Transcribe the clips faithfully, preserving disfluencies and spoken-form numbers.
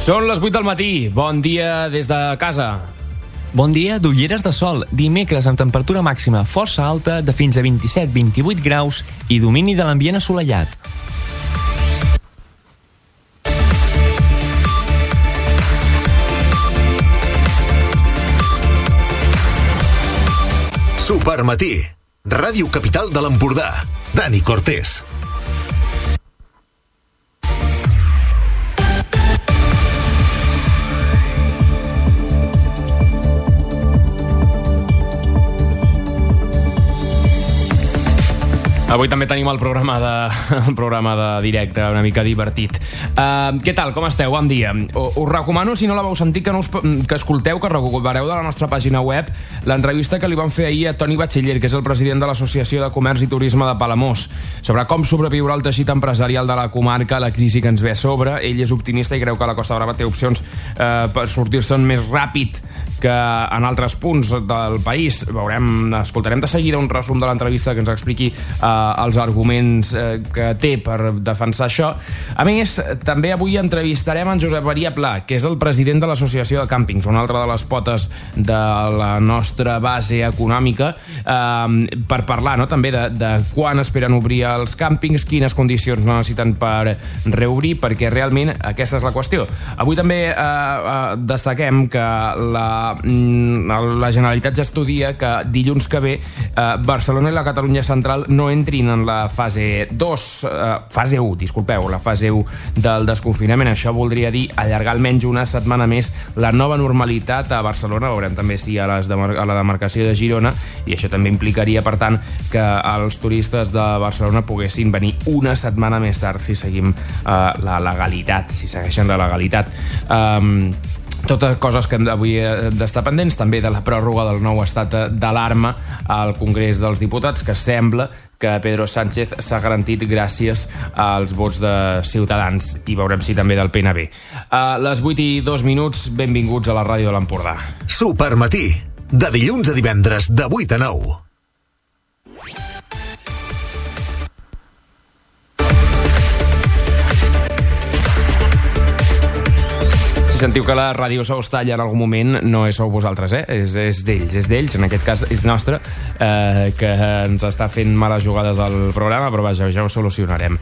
Són les vuit del matí. Bon dia des de casa. Bon dia d'ulleres de sol. Dimecres amb temperatura màxima força alta de fins a vint-i-set a vint-i-vuit graus i domini de l'ambient assolellat. Supermatí. Ràdio Capital de l'Empordà. Dani Cortés. Avui també tenim el programa de, el programa de directe, una mica divertit. Uh, què tal, com esteu? Bon dia. U, us recomano, si no la vau sentir, que, no us, que escolteu, que recupereu de la nostra pàgina web l'entrevista que li van fer ahir a Toni Batxiller, que és el president de l'Associació de Comerç i Turisme de Palamós, sobre com sobreviurà el teixit empresarial de la comarca a la crisi que ens ve a sobre. Ell és optimista i creu que la Costa Brava té opcions uh, per sortir-se'n més ràpid que en altres punts del país. Veurem, escoltarem de seguida un resum de l'entrevista que ens expliqui uh, els arguments eh, que té per defensar això. A més, també avui entrevistarem en Josep Maria Pla, que és el president de l'Associació de Càmpings, una altra de les potes de la nostra base econòmica, eh, per parlar, no?, també de, de quan esperen obrir els càmpings, quines condicions necessiten per reobrir, perquè realment aquesta és la qüestió. Avui també eh, eh, destaquem que la, la Generalitat ja estudia que dilluns que ve eh, Barcelona i la Catalunya Central no entrin en la fase dos, eh, fase u, disculpeu, la fase u del desconfinament. Això voldria dir allargar almenys una setmana més la nova normalitat a Barcelona. Veurem també si a, les demar- a la demarcació de Girona, i això també implicaria, per tant, que els turistes de Barcelona poguessin venir una setmana més tard si seguim eh, la legalitat, si segueixen la legalitat. Um, Totes coses que hem d'avui d'estar pendents, també de la pròrroga del nou estat d'alarma al Congrés dels Diputats, que sembla que Pedro Sánchez s'ha garantit gràcies als vots de Ciutadans, i veurem si també del P N B. A les vuit i dos minuts, benvinguts a la ràdio de l'Empordà. Supermatí. De dilluns a divendres, de vuit a nou. Si sentiu que la ràdio se us talla en algun moment, no sou vosaltres, eh? És, és d'ells, és d'ells, en aquest cas és nostre, eh, que ens està fent males jugades al programa, però vaja, ja ho solucionarem.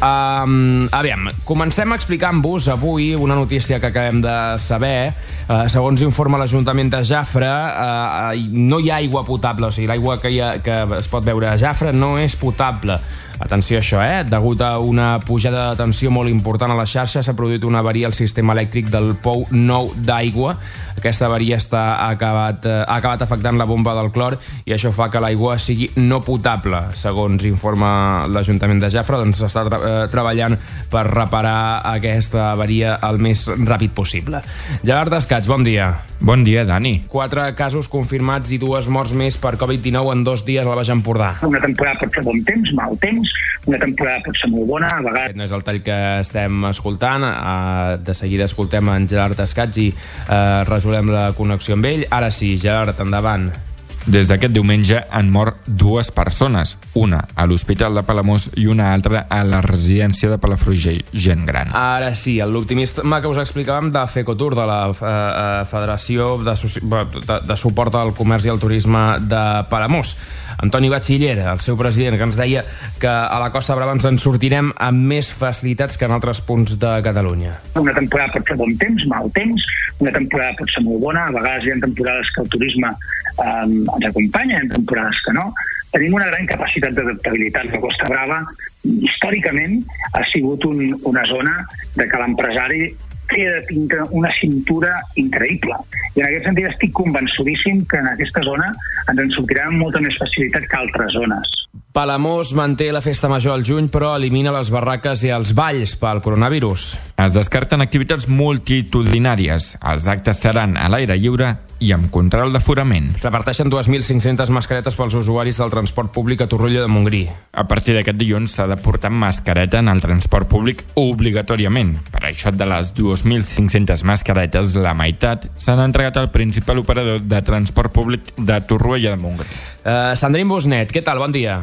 Um, aviam, comencem explicant-vos avui una notícia que acabem de saber. Uh, segons informa l'Ajuntament de Jafre, uh, no hi ha aigua potable, o sigui, l'aigua que, hi ha, que es pot veure a Jafre no és potable. Atenció a això, eh? Degut a una pujada de tensió molt important a la xarxa, s'ha produït una avaria al sistema elèctric del pou nou d'aigua. Aquesta avaria està acabat, eh, ha acabat afectant la bomba del clor, i això fa que l'aigua sigui no potable. Segons informa l'Ajuntament de Jafre, doncs s'està tra eh, treballant per reparar aquesta avaria el més ràpid possible. Gerard Descats, bon dia. Bon dia, Dani. Quatre casos confirmats i dues morts més per covid dinou en dos dies al Baix Empordà. Una temporada pot ser bon temps, mal temps, una temporada pot ser molt bona, a vegades... Aquest no és el tall que estem escoltant. Uh, de seguida escoltem en Gerard Descats i uh, resolem la connexió amb ell. Ara sí, Gerard, endavant. Des d'aquest diumenge han mort dues persones, una a l'Hospital de Palamós i una altra a la residència de Palafrugell, gent gran. Ara sí, l'optimisme que us explicàvem de FECOTUR, de la uh, Federació de, de, de Suport al Comerç i al Turisme de Palamós. Antoni Batxiller, el seu president, que ens deia que a la Costa Brava ens en sortirem amb més facilitats que en altres punts de Catalunya. Una temporada pot ser bon temps, mal temps, una temporada pot ser molt bona, a vegades hi ha temporades que el turisme eh, ens acompanya, hi ha temporades que no. Tenim una gran capacitat d'adaptabilitat. La Costa Brava, històricament, ha sigut un, una zona de que l'empresari té de tindre una cintura increïble. I en aquest sentit estic convençudíssim que en aquesta zona ens en sortirà amb molta més facilitat que altres zones. Palamós manté la festa major al juny, però elimina les barraques i els balls pel coronavirus. Es descarten activitats multitudinàries. Els actes seran a l'aire lliure i amb control d'aforament. Reparteixen dos mil cinc-centes mascaretes pels usuaris del transport públic a Torroella de Montgrí. A partir d'aquest dilluns s'ha de portar mascareta en el transport públic obligatòriament. Per això, de les dos mil cinc-centes mascaretes, la meitat s'han entregat al principal operador de transport públic de Torroella de Montgrí. Uh, Sandrine Busnet, què tal? Bon dia.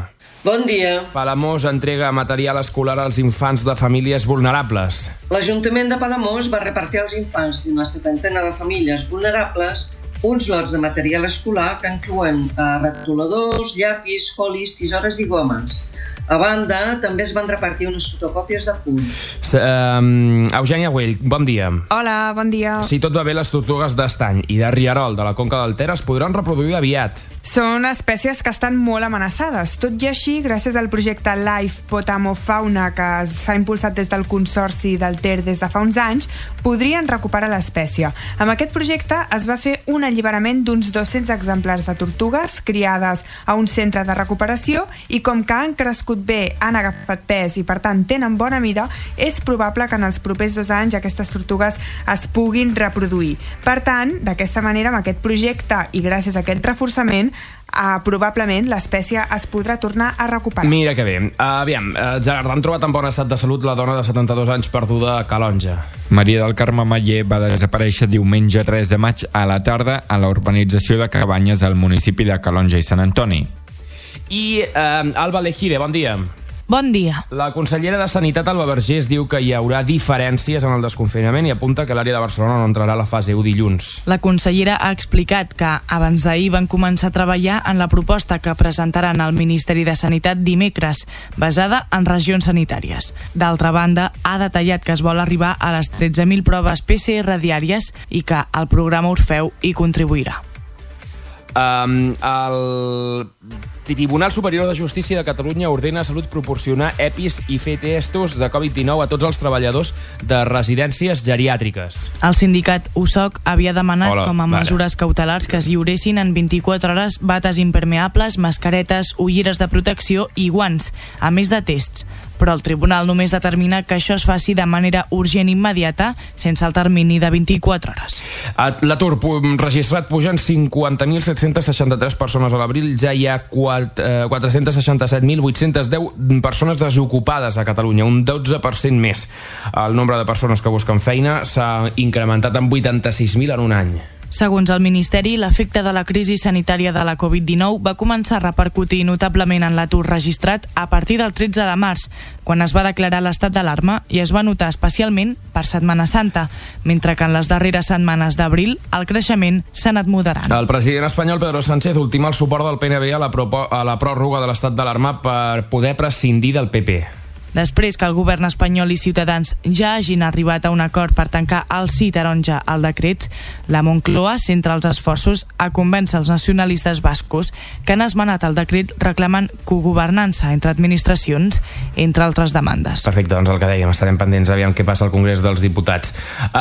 Bon dia. Palamós entrega material escolar als infants de famílies vulnerables. L'Ajuntament de Palamós va repartir als infants d'una setantena de famílies vulnerables uns lots de material escolar que inclouen retoladors, llapis, folis, tisores i gomes. A banda, també es van repartir unes fotocòpies de punts. Um, Eugènia Güell, bon dia. Hola, bon dia. Si tot va bé, les tortugues d'estany i de rierol de la Conca del Ter es podran reproduir aviat. Són espècies que estan molt amenaçades. Tot i així, gràcies al projecte Life Potamofauna que s'ha impulsat des del Consorci del Ter des de fa uns anys, podrien recuperar l'espècie. Amb aquest projecte es va fer un alliberament d'uns dos-cents exemplars de tortugues criades a un centre de recuperació i com que han crescut bé, han agafat pes i per tant tenen bona mida, és probable que en els propers dos anys aquestes tortugues es puguin reproduir. Per tant, d'aquesta manera, amb aquest projecte i gràcies a aquest reforçament, Uh, probablement l'espècie es podrà tornar a recuperar. Mira que bé. Uh, aviam, uh, Gerard, han trobat en bon estat de salut la dona de setanta-dos anys perduda a Calonja. Maria del Carme Maller va desaparèixer diumenge tres de maig a la tarda a la urbanització de Cabanyes al municipi de Calonja i Sant Antoni. I uh, Alba Lejire, bon dia. Bon dia. La consellera de Sanitat, Alba Vergés, diu que hi haurà diferències en el desconfinament i apunta que l'àrea de Barcelona no entrarà a la fase u dilluns. La consellera ha explicat que abans d'ahir van començar a treballar en la proposta que presentaran al Ministeri de Sanitat dimecres, basada en regions sanitàries. D'altra banda, ha detallat que es vol arribar a les tretze mil proves P C R diàries i que el programa Orfeu hi contribuirà. Um, el Tribunal Superior de Justícia de Catalunya ordena a Salut proporcionar EPIs i fer testos de covid dinou a tots els treballadors de residències geriàtriques. El sindicat U S O C havia demanat Hola, com a mesures vale. cautelars que es lliuressin en vint-i-quatre hores bates impermeables, mascaretes, ulleres de protecció i guants, a més de tests. Però el tribunal només determina que això es faci de manera urgent i immediata, sense el termini de vint-i-quatre hores. L'atur registrat puja en cinquanta mil set-cents seixanta-tres persones a l'abril. Ja hi ha quatre-cents seixanta-set mil vuit-cents deu persones desocupades a Catalunya, un dotze per cent més. El nombre de persones que busquen feina s'ha incrementat en vuitanta-sis mil en un any. Segons el Ministeri, l'efecte de la crisi sanitària de la covid dinou va començar a repercutir notablement en l'atur registrat a partir del tretze de març, quan es va declarar l'estat d'alarma i es va notar especialment per Setmana Santa, mentre que en les darreres setmanes d'abril el creixement s'ha anat moderant. El president espanyol Pedro Sánchez ultima el suport del P N B a la, a la pròrroga de l'estat d'alarma per poder prescindir del P P. Després que el govern espanyol i Ciutadans ja hagin arribat a un acord per tancar el sí taronja al decret, la Moncloa centra els esforços a convèncer els nacionalistes bascos que han esmenat el decret reclamant cogovernança entre administracions, entre altres demandes. Perfecte, doncs el que dèiem, estarem pendents, aviam què passa al Congrés dels Diputats.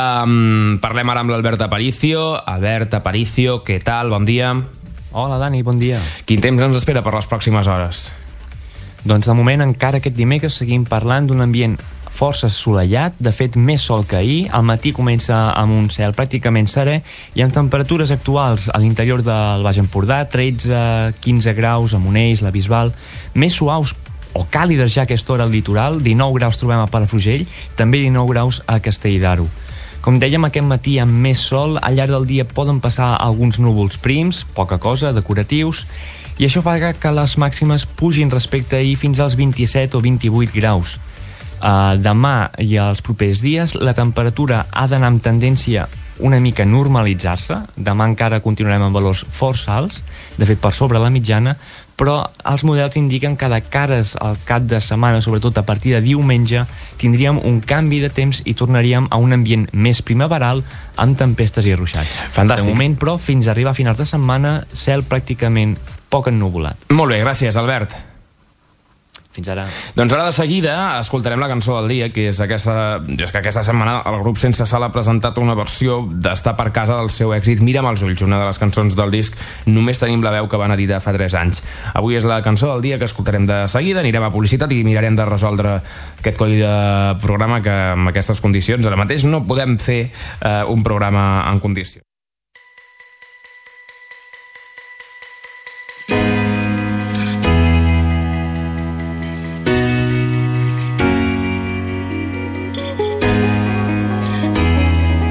Um, parlem ara amb l'Albert Aparicio. Albert Aparicio, què tal? Bon dia. Hola, Dani, bon dia. Quin temps ens espera per les pròximes hores? Doncs de moment encara aquest dimecres seguim parlant d'un ambient força assolellat, de fet més sol que ahir. Al matí comença amb un cel pràcticament serè i amb temperatures actuals a l'interior del Baix Empordà, tretze a quinze graus a Monells, la Bisbal, més suaus o càlides ja a aquesta hora al litoral, dinou graus trobem a Palafrugell, també dinou graus a Castell d'Aro. Com dèiem, aquest matí amb més sol, al llarg del dia poden passar alguns núvols prims, poca cosa, decoratius, i això fa que les màximes pugin respecte a ahir fins als vint-i-set o vint-i-vuit graus. Uh, demà i els propers dies la temperatura ha d'anar amb tendència una mica a normalitzar-se. Demà encara continuarem amb valors força alts, de fet per sobre la mitjana, però els models indiquen que de cares al cap de setmana, sobretot a partir de diumenge, tindríem un canvi de temps i tornaríem a un ambient més primaveral amb tempestes i ruixats. Fantàstic. De moment, però, fins a arribar a finals de setmana, cel pràcticament poc ennuvolat. Molt bé, gràcies, Albert. Fins ara. Doncs ara de seguida escoltarem la cançó del dia, que és aquesta, és que aquesta setmana el grup Sense Sal ha presentat una versió d'Estar per casa del seu èxit Mira'm als ulls, una de les cançons del disc Només tenim la veu, que van editar fa tres anys. Avui és la cançó del dia que escoltarem de seguida, anirem a publicitat i mirarem de resoldre aquest coll de programa que amb aquestes condicions ara mateix no podem fer eh, un programa en condicions.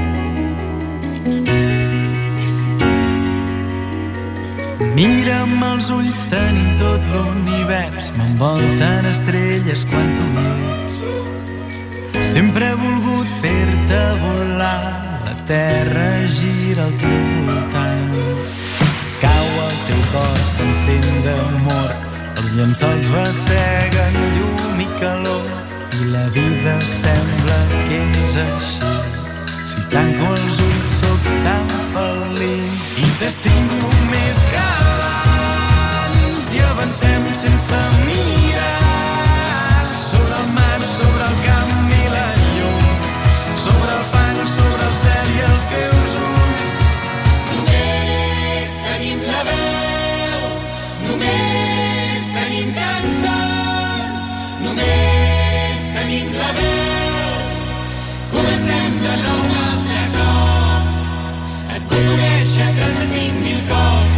Mira'm els ulls tenim tot l'univers, m'envolten estrelles quan tu hi ets. Sempre he volgut fer-te volar, la terra gira al teu voltant. Cau el teu cor, s'encén d'amor, els llençols bateguen llum i calor, i la vida sembla que és així. Si tanco els ulls sóc tan feliç i t'estimo més que abans i avancem sense mirar sobre el mar, sobre el camp i la llum, sobre el fang, sobre el cel i els teus ulls. Només tenim la veu, només tenim cançons, només tenim la veu. Comencem de nou un altre cop, et vull conèixer trenta-cinc mil cops.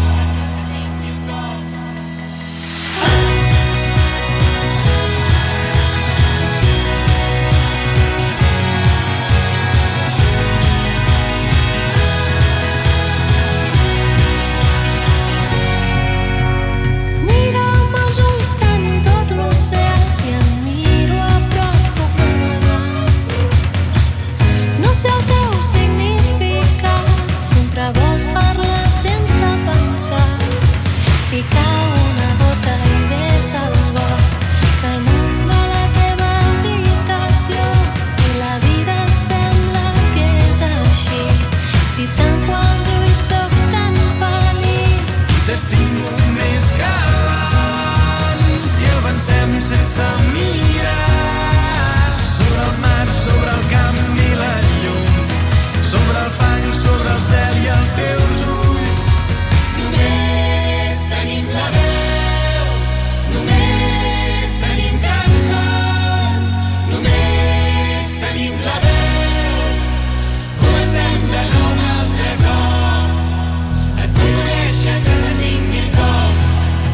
Mira amb els ulls tenim tot l'oceà, si em miro a prop puc navegar. No sé el teu significat, sempre vols parlar sense pensar. I cau una gota i ves al bord que inunda la teva habitació i la vida sembla que és així. Si tanco els ulls sóc tan feliç. T'estimo més que abans i avancem sense mirar sobre el mar, sobre el camp i la llum, sobre el fang, sobre el cel i els teus ulls. Només tenim la veu, només tenim cançons, només tenim la veu. Comencem de nou un altre cop, et vull conèixer trenta-cinc mil cops.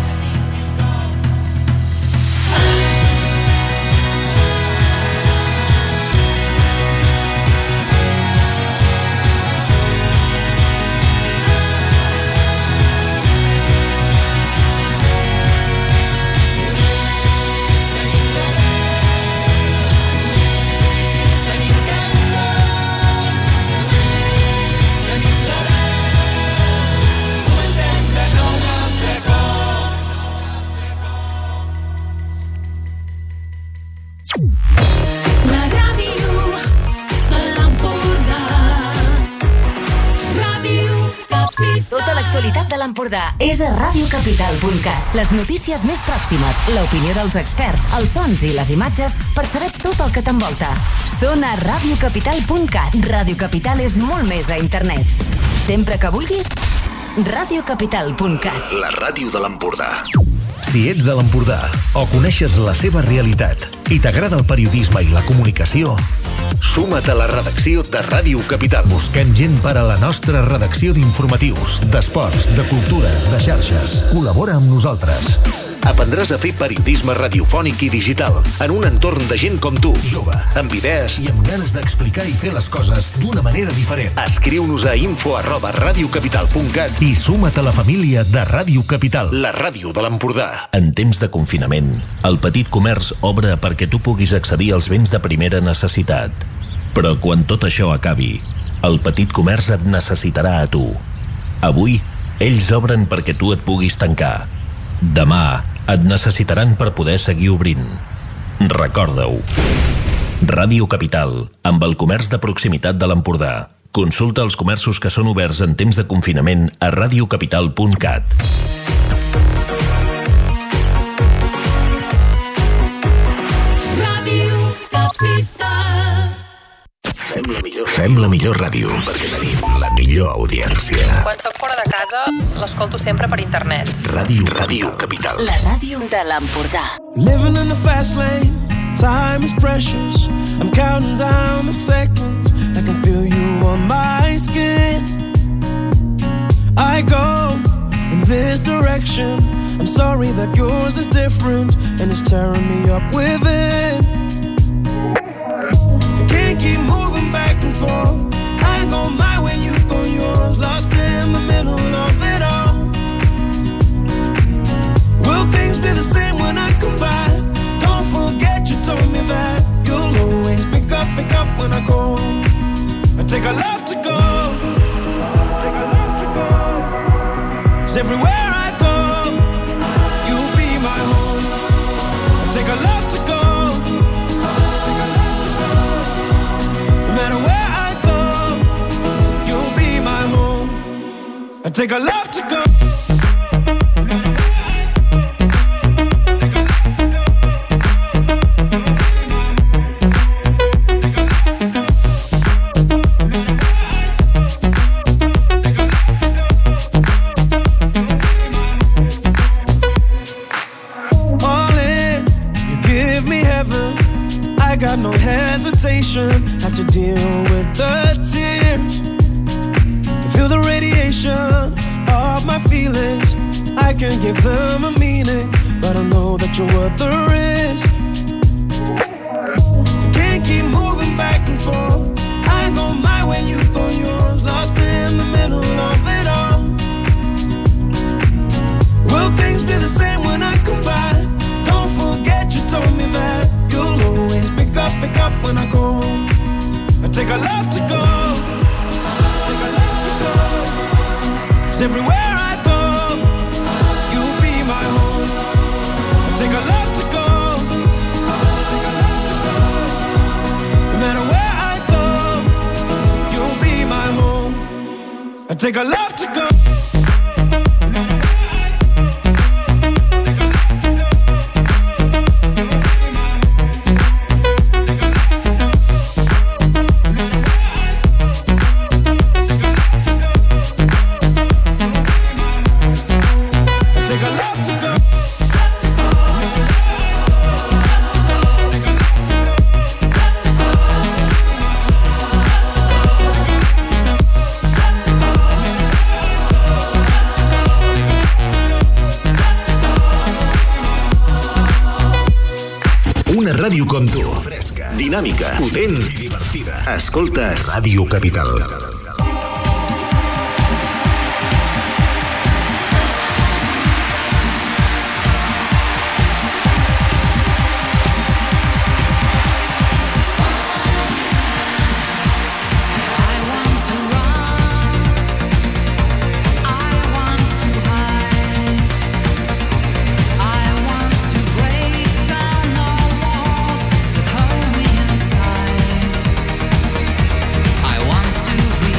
La ràdio de l'Empordà. Ràdio Capital. Tota l'actualitat de l'Empordà és a radio capital punt cat. Les notícies més pròximes, l'opinió dels experts, els sons i les imatges per saber tot el que t'envolta. Són a radio capital punt cat. Ràdio Capital és molt més a internet. Sempre que vulguis, radio capital punt cat. La ràdio de l'Empordà. Si ets de l'Empordà o coneixes la seva realitat i t'agrada el periodisme i la comunicació, suma't a la redacció de Ràdio Capital. Busquem gent per a la nostra redacció d'informatius, d'esports, de cultura, de xarxes. Col·labora amb nosaltres. Aprendràs a fer periodisme radiofònic i digital en un entorn de gent com tu, jove, amb idees i amb ganes d'explicar i fer les coses d'una manera diferent. Escriu-nos a info arroba radiocapital punt cat i suma't a la família de Ràdio Capital, la ràdio de l'Empordà. En temps de confinament, el petit comerç obre perquè tu puguis accedir als béns de primera necessitat. Però quan tot això acabi, el petit comerç et necessitarà a tu. Avui, ells obren perquè tu et puguis tancar. Demà, et necessitaran per poder seguir obrint. Recorda-ho. Ràdio Capital, amb el comerç de proximitat de l'Empordà. Consulta els comerços que són oberts en temps de confinament a radiocapital punt cat. Ràdio Capital. Fem la millor, fem la millor ràdio perquè tenim la millor audiència. Quan soc fora de casa, l'escolto sempre per internet. Ràdio, Ràdio Capital. La ràdio de l'Empordà. Living in the fast lane, time is precious. I'm counting down the seconds. I can feel you on my skin. I go in this direction. I'm sorry that yours is different and it's tearing me up within. I can't keep moving back and forth. I go my way, you go yours. Lost in the middle of it all. things be the same when I come back? Don't forget you told me that you'll always pick up, pick up when I call. I take a love to go. Cause everywhere I go, you'll be my home. I take a love to go. No matter where I go, you'll be my home. I take a love to go. No hesitation, have to deal with the tears. Feel the radiation of my feelings. I can't give them a meaning, but I know that you're worth the risk. I can't keep moving back and forth. I go my way, you go yours. Lost in the middle of it all. Will things be the same when I come back? Don't forget you told me that you'll always pick up, pick up when I call. I take a love to go. Cause everywhere I go, you'll be my home. I take a love to go. No matter where I go, you'll be my home. I take a love to go. Una ràdio com tu. Fresca, dinàmica, potent i divertida. Escoltes Ràdio Capital. I want to be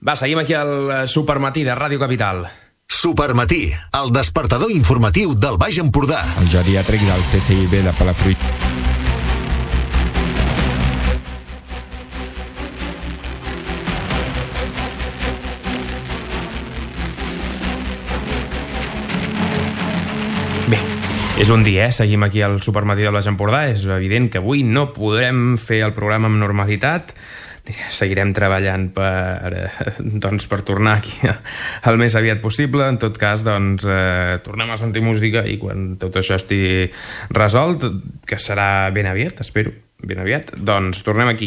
Va, seguim aquí al Supermatí de Ràdio Capital. Supermatí, el despertador informatiu del Baix Empordà. El geriàtric del C C I B de Palafrugell. Bé, és un dia, eh? Seguim aquí al Supermatí del Baix Empordà. És evident que avui no podrem fer el programa amb normalitat. Seguirem treballant per, doncs, per tornar aquí el més aviat possible. En tot cas, doncs, eh, tornem a sentir música i quan tot això estigui resolt, que serà ben aviat, espero, ben aviat, doncs tornem aquí.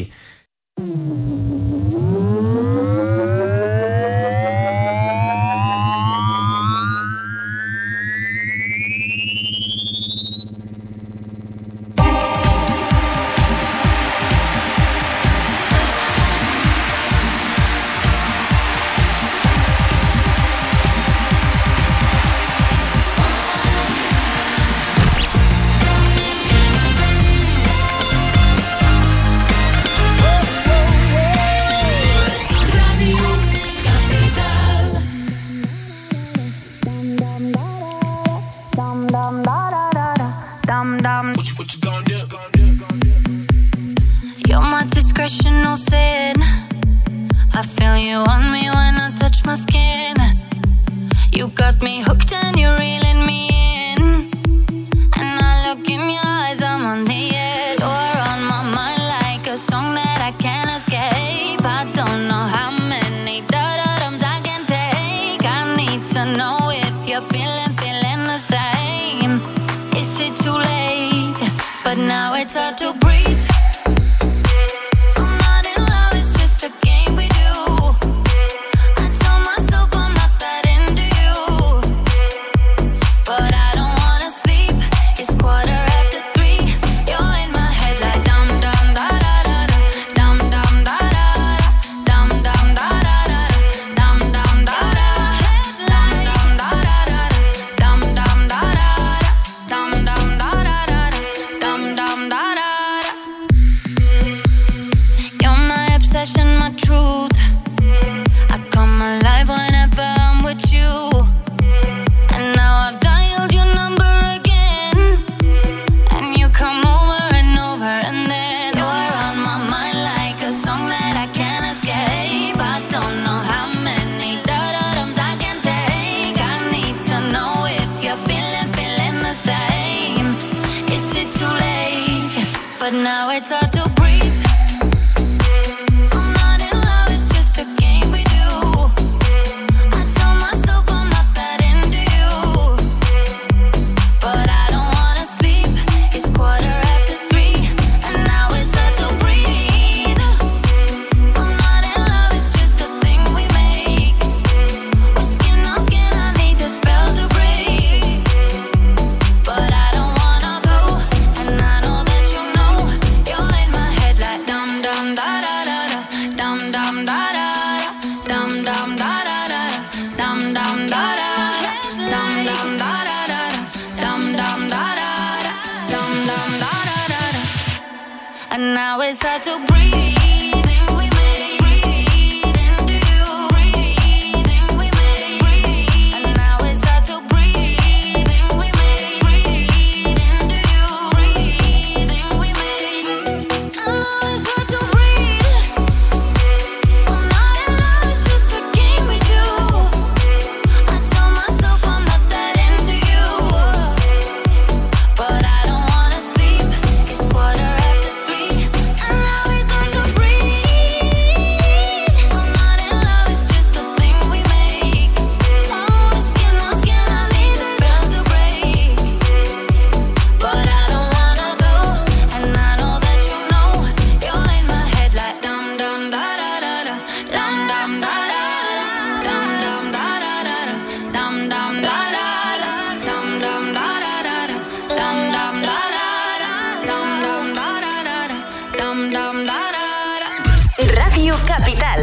Ràdio Capital.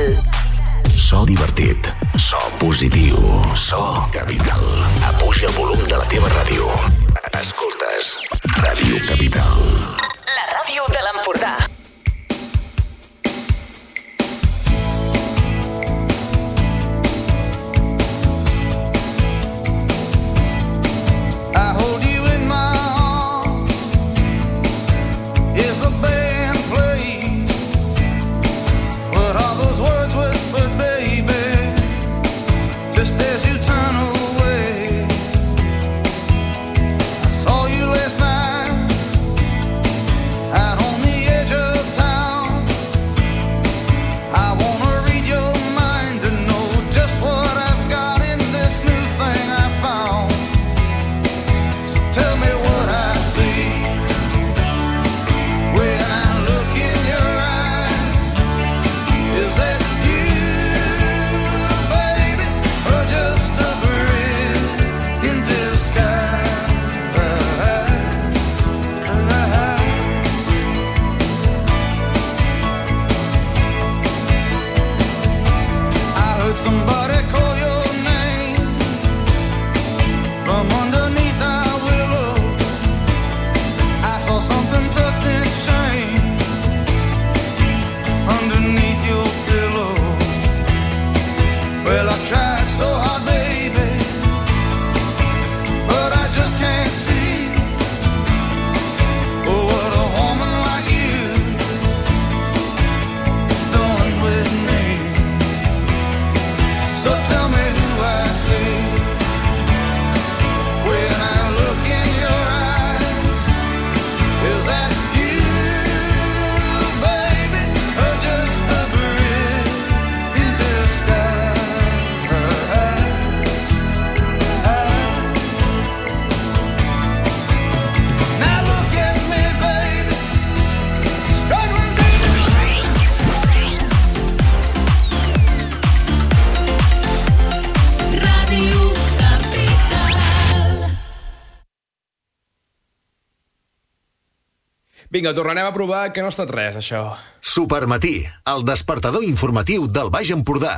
So divertit, so positiu, so Capital. Apuja el volum de la teva ràdio. Escoltes Ràdio Capital. La ràdio de l'Empordà. Vinga, tornarem a provar que no ha estat res, això. Supermatí, el despertador informatiu del Baix Empordà.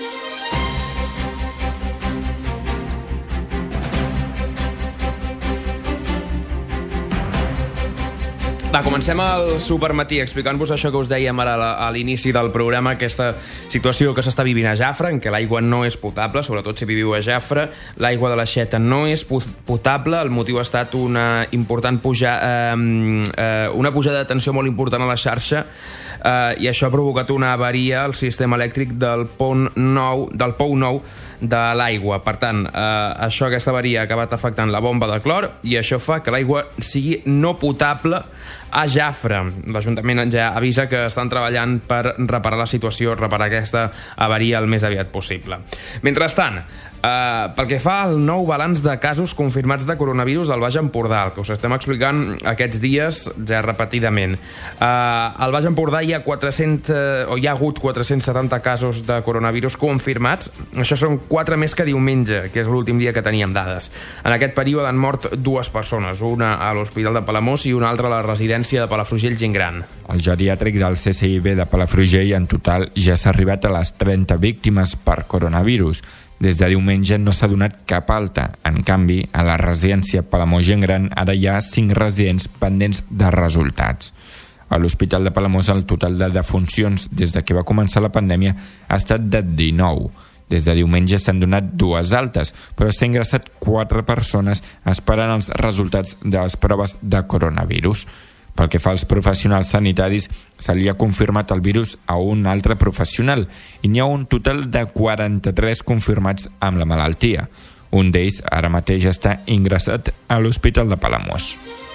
Va, comencem el Supermatí explicant-vos això que us dèiem ara a l'inici del programa, aquesta situació que s'està vivint a Jafre, en què l'aigua no és potable, sobretot si viviu a Jafre, l'aigua de l'aixeta no és potable, el motiu ha estat una important puja, eh, eh, una pujada de tensió molt important a la xarxa, eh, i això ha provocat una avaria al sistema elèctric del pont nou, del pou nou de l'aigua. Per tant, eh, això, aquesta avaria ha acabat afectant la bomba de clor i això fa que l'aigua sigui no potable a Jafre. L'Ajuntament ja avisa que estan treballant per reparar la situació, reparar aquesta avaria el més aviat possible. Mentrestant, eh, pel que fa al nou balanç de casos confirmats de coronavirus al Baix Empordà, el que us estem explicant aquests dies ja repetidament. Eh, al Baix Empordà hi ha quatre-cents, eh, o hi ha hagut quatre-cents setanta casos de coronavirus confirmats. Això són quatre més que diumenge, que és l'últim dia que teníem dades. En aquest període han mort dues persones, una a l'Hospital de Palamós i una altra a la residència de Palafrugell Gent Gran. El geriàtric del C C I B de Palafrugell en total ja s'ha arribat a les trenta víctimes per coronavirus. Des de diumenge no s'ha donat cap alta. En canvi, a la residència Palamós Gent Gran ara hi ha cinc residents pendents de resultats. A l'Hospital de Palamós el total de defuncions des de que va començar la pandèmia ha estat de dinou. Des de diumenge s'han donat dues altes, però s'ha ingressat quatre persones esperant els resultats de les proves de coronavirus. Pel que fa als professionals sanitaris, se li ha confirmat el virus a un altre professional i n'hi ha un total de quaranta-tres confirmats amb la malaltia. Un d'ells ara mateix està ingressat a l'Hospital de Palamós.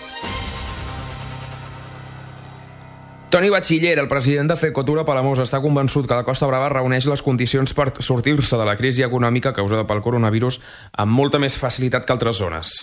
Toni Batxiller, el president de Fecotura Palamós, està convençut que la Costa Brava reuneix les condicions per sortir-se de la crisi econòmica causada pel coronavirus amb molta més facilitat que altres zones.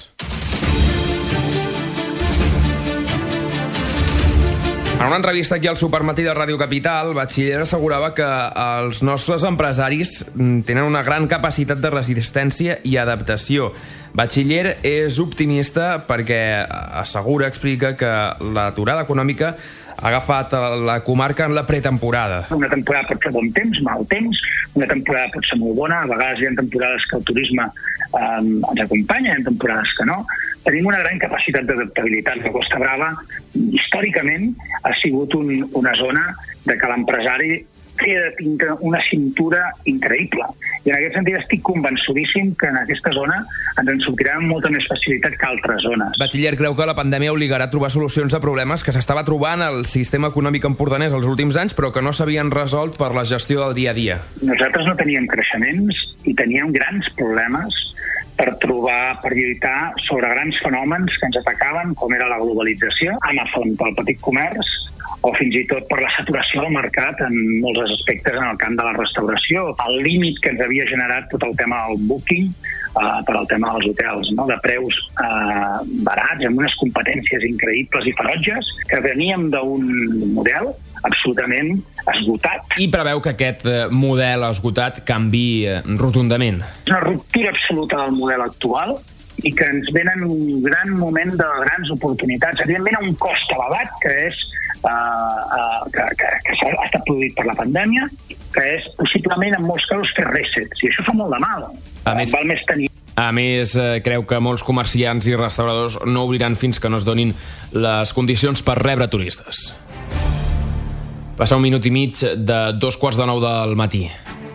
En una entrevista aquí al Supermatí de Ràdio Capital, Batxiller assegurava que els nostres empresaris tenen una gran capacitat de resistència i adaptació. Batxiller és optimista perquè assegura, explica, que l'aturada econòmica ha agafat la comarca en la pretemporada. Una temporada pot ser bon temps, mal temps, una temporada pot ser molt bona, a vegades hi ha temporades que el turisme eh, ens acompanya, hi ha temporades que no. Tenim una gran capacitat d'adaptabilitat. La Costa Brava, històricament, ha sigut un, una zona de que l'empresari té de tindre una cintura increïble. I en aquest sentit estic convençudíssim que en aquesta zona ens en sortirà amb molta més facilitat que altres zones. Batxiller creu que la pandèmia obligarà a trobar solucions a problemes que s'estava trobant al sistema econòmic empordanès els últims anys, però que no s'havien resolt per la gestió del dia a dia. Nosaltres no teníem creixements i teníem grans problemes per trobar, per lluitar sobre grans fenòmens que ens atacaven, com era la globalització, Amazon pel petit comerç, o fins i tot per la saturació del mercat en molts aspectes en el camp de la restauració, el límit que ens havia generat tot el tema del booking, eh, per al tema dels hotels, no? De preus eh, barats, amb unes competències increïbles i ferotges, que veníem d'un model absolutament esgotat. I preveu que aquest model esgotat canvi rotundament. És una ruptura absoluta del model actual i que ens venen un gran moment de grans oportunitats. Evidentment, a un cost elevat, que és Uh, uh, que, que, que s'ha estat produït per la pandèmia, que és possiblement en molts casos fer resets, i això fa molt de mal. A més, val més tenir... A més, eh, creu que molts comerciants i restauradors no obriran fins que no es donin les condicions per rebre turistes. Passa un minut i mig de dos quarts de nou del matí.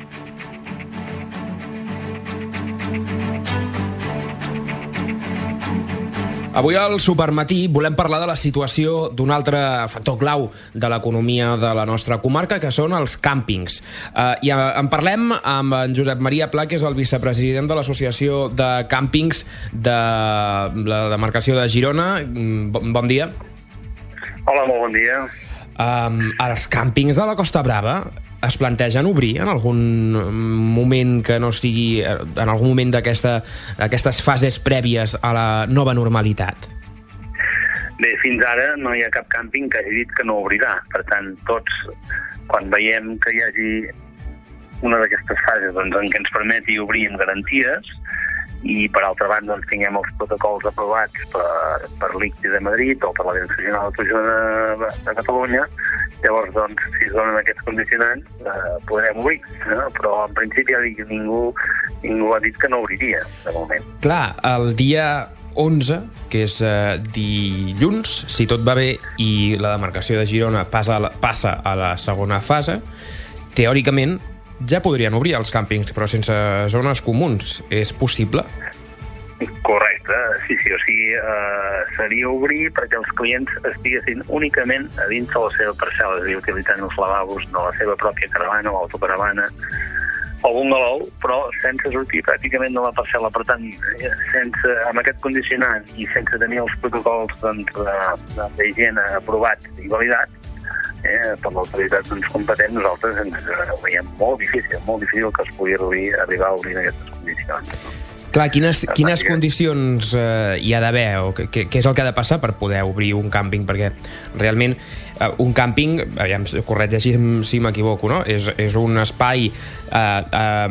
Avui al Supermatí volem parlar de la situació d'un altre factor clau de l'economia de la nostra comarca, que són els càmpings. Uh, I en parlem amb en Josep Maria Pla, que és el vicepresident de l'Associació de Càmpings de la demarcació de Girona. Bon, bon dia. Hola, molt bon dia. Um, els càmpings de la Costa Brava es plantegen obrir en algun moment que no sigui en algun moment d'aquestes fases prèvies a la nova normalitat? Bé, fins ara no hi ha cap càmping que hagi dit que no obrirà. Per tant, tots, quan veiem que hi hagi una d'aquestes fases doncs, en què ens permeti obrir amb garanties, i per altra banda doncs, tinguem els protocols aprovats per, per l'I C T I de Madrid o per la Direcció General de Turisme de, de Catalunya, llavors doncs, si es donen aquests condicionants eh, podrem obrir, eh? Però en principi ja dic, ningú, ningú ha dit que no obriria de moment. Clar, el dia onze, que és eh, dilluns, si tot va bé i la demarcació de Girona passa a la, passa a la segona fase, teòricament ja podrien obrir els càmpings, però sense zones comuns. És possible? Correcte, sí, sí, o sigui, eh, seria obrir perquè els clients estiguessin únicament a dins de la seva parcel·la, és a dir, utilitzant els lavabos de la seva pròpia caravana o autocaravana o bungalow, però sense sortir pràcticament de la parcel·la. Per tant, sense, amb aquest condicionant i sense tenir els protocols doncs, d'higiene aprovats i validats, eh, per l'autoritat doncs, competent, nosaltres ens ho veiem molt difícil, molt difícil que es pugui obrir, arribar a obrir en aquestes condicions. Clar, quines, quines condicions eh, hi ha d'haver o què, què és el que ha de passar per poder obrir un càmping? Perquè realment eh, un càmping, aviam, corregeixi si m'equivoco, no? És, és un espai eh,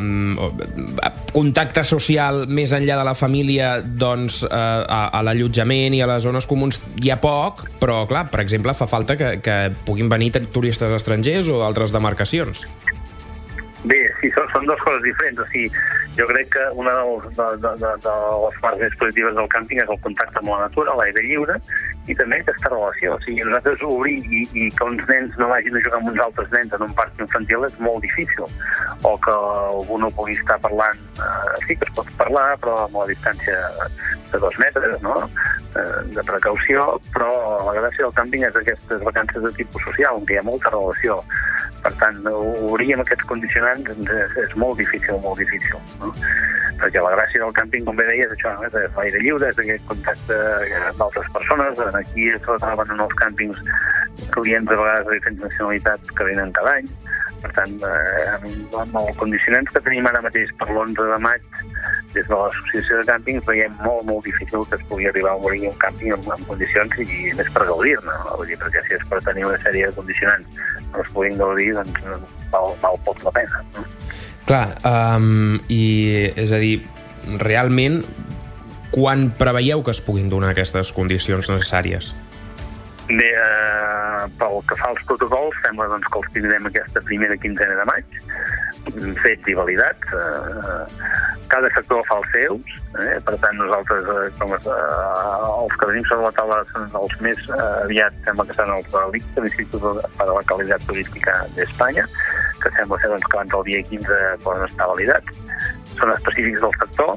eh, contacte social més enllà de la família, doncs eh, a, a l'allotjament i a les zones comuns hi ha poc, però clar, per exemple, fa falta que, que puguin venir turistes estrangers o d'altres demarcacions. Bé, sí, són, són dues coses diferents. O sigui, jo crec que una de, de, de, de, de les parts més positives del càmping és el contacte amb la natura, l'aire lliure, i també aquesta relació. O sigui, nosaltres obrir i, i que uns nens no vagin a jugar amb uns altres nens en un parc infantil és molt difícil. O que algú no pugui estar parlant, eh, sí que es pot parlar, però amb la distància de dos metres, no?, eh, de precaució, però la gràcia del càmping és aquestes vacances de tipus social, en què hi ha molta relació. Per tant, obrir amb aquests condicionants és, és molt difícil, molt difícil, no? Perquè la gràcia del càmping, com bé deies, això, és l'aire lliure, és aquest contacte amb altres persones. Aquí es troben en els càmpings clients a vegades de diferents nacionalitats que venen cada any. Per tant, eh, amb els condicionants que tenim ara mateix per l'onze de maig, des de l'associació de càmpings, veiem molt, molt difícil que es pugui arribar a obrir un càmping en, en condicions i més per gaudir-ne, no? Vull dir, perquè si és per tenir una sèrie de condicionants no es puguin gaudir, doncs val, val poc la pena, no? Clar, um, i és a dir, realment, quan preveieu que es puguin donar aquestes condicions necessàries? Bé, eh, pel que fa als protocols, sembla doncs, que els tindrem aquesta primera quinzena de maig, fets i validats. Eh, cada sector fa els seus, eh, per tant nosaltres, eh, com es, eh, els que tenim sobre la taula són els més eh, aviat, sembla que seran els de l'I C T, l'Institut per a la Qualitat Turística d'Espanya, que sembla ser doncs, que abans del dia quinze poden estar validats. Són específics del sector